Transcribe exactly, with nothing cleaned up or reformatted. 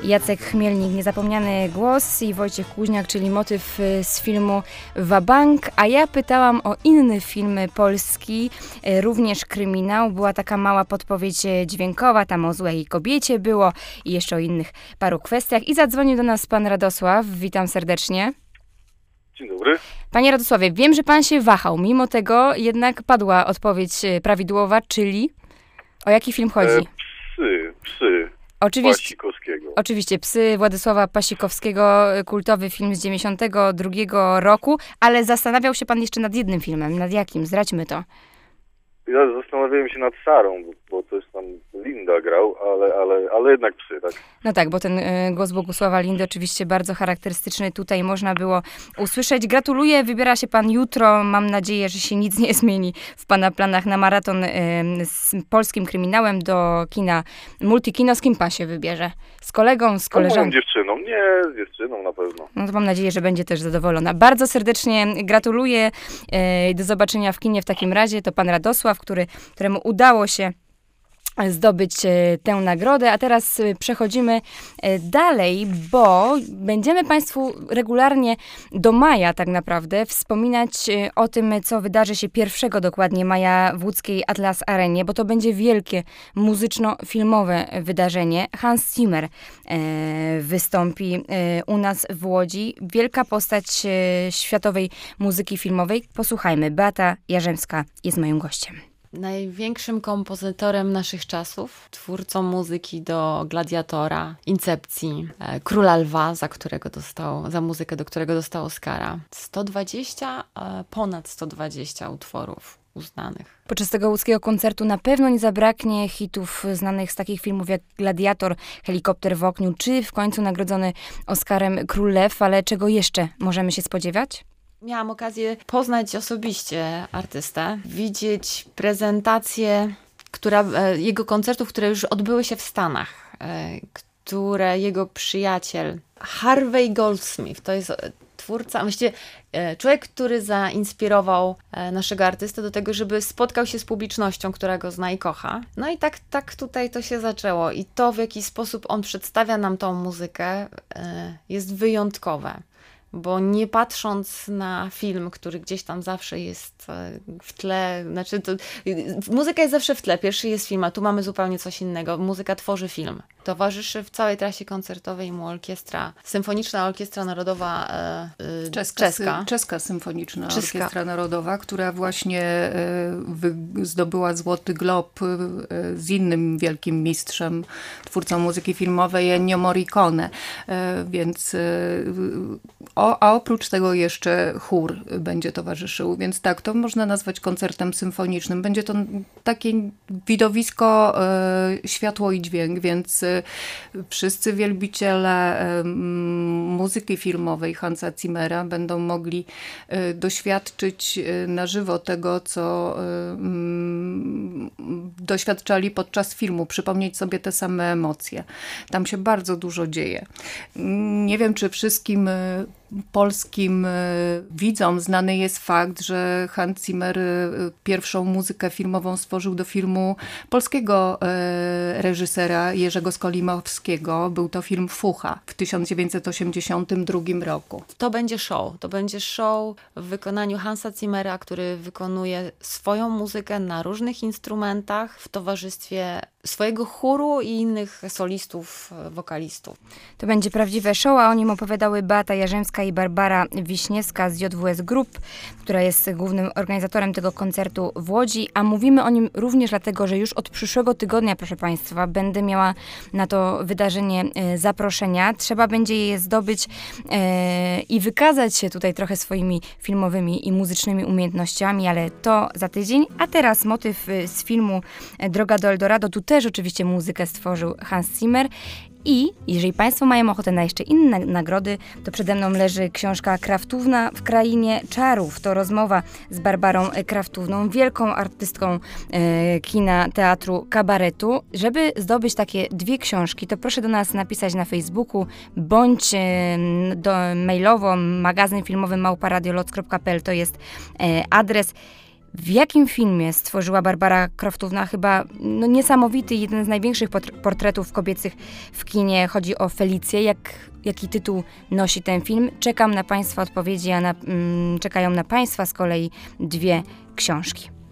Jacek Chmielnik, Niezapomniany głos i Wojciech Kuźniak, czyli motyw z filmu Wabank. A ja pytałam o inny film polski, również kryminał. Była taka mała podpowiedź dźwiękowa, tam o złej kobiecie było i jeszcze o innych paru kwestiach. I zadzwonił do nas pan Radosław. Witam serdecznie. Dzień dobry. Panie Radosławie, wiem, że pan się wahał. Mimo tego jednak padła odpowiedź prawidłowa, czyli o jaki film chodzi? E, psy, psy. Oczywiście, Pasikowskiego. oczywiście, Psy Władysława Pasikowskiego, kultowy film z dziewięćdziesiątego drugiego roku, ale zastanawiał się pan jeszcze nad jednym filmem. Nad jakim? Zdradźmy to. Ja zastanawiałem się nad Sarą, bo, bo coś tam Linda grał, ale, ale, ale jednak Psy, tak. No tak, bo ten y, głos Bogusława Lindy oczywiście bardzo charakterystyczny tutaj można było usłyszeć. Gratuluję, wybiera się pan jutro. Mam nadzieję, że się nic nie zmieni w pana planach na maraton y, z polskim kryminałem do kina Multikino. Z kim pan się wybierze? Z kolegą, z koleżanką? Z dziewczyną. Nie, z dziewczyną na pewno. No to mam nadzieję, że będzie też zadowolona. Bardzo serdecznie gratuluję. Y, do zobaczenia w kinie w takim razie. To pan Radosław, który, któremu udało się zdobyć tę nagrodę. A teraz przechodzimy dalej, bo będziemy państwu regularnie do maja tak naprawdę wspominać o tym, co wydarzy się pierwszego dokładnie maja w łódzkiej Atlas Arenie, bo to będzie wielkie muzyczno-filmowe wydarzenie. Hans Zimmer wystąpi u nas w Łodzi. Wielka postać światowej muzyki filmowej. Posłuchajmy. Beata Jarzębska jest moim gościem. Największym kompozytorem naszych czasów, twórcą muzyki do Gladiatora, Incepcji, e, Króla Lwa, za którego dostał, za muzykę, do którego dostał Oscara. sto dwadzieścia, e, ponad sto dwadzieścia utworów uznanych. Podczas tego łódzkiego koncertu na pewno nie zabraknie hitów znanych z takich filmów jak Gladiator, Helikopter w oknie, czy w końcu nagrodzony Oscarem Król Lew, ale czego jeszcze możemy się spodziewać? Miałam okazję poznać osobiście artystę, widzieć prezentację która, jego koncertów, które już odbyły się w Stanach, które jego przyjaciel Harvey Goldsmith, to jest twórca, właściwie człowiek, który zainspirował naszego artystę do tego, żeby spotkał się z publicznością, która go zna i kocha. No i tak, tak tutaj to się zaczęło. I to, w jaki sposób on przedstawia nam tą muzykę, jest wyjątkowe. Bo nie patrząc na film, który gdzieś tam zawsze jest w tle, znaczy to, muzyka jest zawsze w tle, pierwszy jest film, a tu mamy zupełnie coś innego. Muzyka tworzy film. Towarzyszy w całej trasie koncertowej mu orkiestra, Symfoniczna Orkiestra Narodowa e, czeska. czeska. Sy, czeska Symfoniczna Czeska. Orkiestra Narodowa, która właśnie e, wy, zdobyła Złoty Glob e, z innym wielkim mistrzem, twórcą muzyki filmowej, Ennio Morricone. E, więc e, o, a oprócz tego jeszcze chór będzie towarzyszył, więc tak, to można nazwać koncertem symfonicznym. Będzie to takie widowisko, e, światło i dźwięk, więc e, wszyscy wielbiciele e, muzyki filmowej Hansa Zimmera będą mogli e, doświadczyć e, na żywo tego, co e, m, doświadczali podczas filmu, przypomnieć sobie te same emocje. Tam się bardzo dużo dzieje. Nie wiem, czy wszystkim e, polskim widzom znany jest fakt, że Hans Zimmer pierwszą muzykę filmową stworzył do filmu polskiego reżysera Jerzego Skolimowskiego. Był to film Fucha w tysiąc dziewięćset osiemdziesiątym drugim roku. To będzie show. To będzie show w wykonaniu Hansa Zimmera, który wykonuje swoją muzykę na różnych instrumentach w towarzystwie swojego chóru i innych solistów, wokalistów. To będzie prawdziwe show, a o nim opowiadały Beata Jarzębska i Barbara Wiśniewska z J W S Group, która jest głównym organizatorem tego koncertu w Łodzi, a mówimy o nim również dlatego, że już od przyszłego tygodnia, proszę Państwa, będę miała na to wydarzenie zaproszenia. Trzeba będzie je zdobyć e, i wykazać się tutaj trochę swoimi filmowymi i muzycznymi umiejętnościami, ale to za tydzień. A teraz motyw z filmu Droga do Eldorado. Tu też oczywiście muzykę stworzył Hans Zimmer. I jeżeli Państwo mają ochotę na jeszcze inne nagrody, to przede mną leży książka Kraftówna w Krainie Czarów. To rozmowa z Barbarą Kraftówną, wielką artystką e, kina, teatru, kabaretu. Żeby zdobyć takie dwie książki, to proszę do nas napisać na Facebooku, bądź e, do, mailowo magazyn filmowy małpa radioloc kropka p l to jest e, adres. W jakim filmie stworzyła Barbara Kroftówna chyba no, niesamowity, jeden z największych portretów kobiecych w kinie? Chodzi o Felicję. Jak, jaki tytuł nosi ten film? Czekam na Państwa odpowiedzi, a na, mm, czekają na Państwa z kolei dwie książki.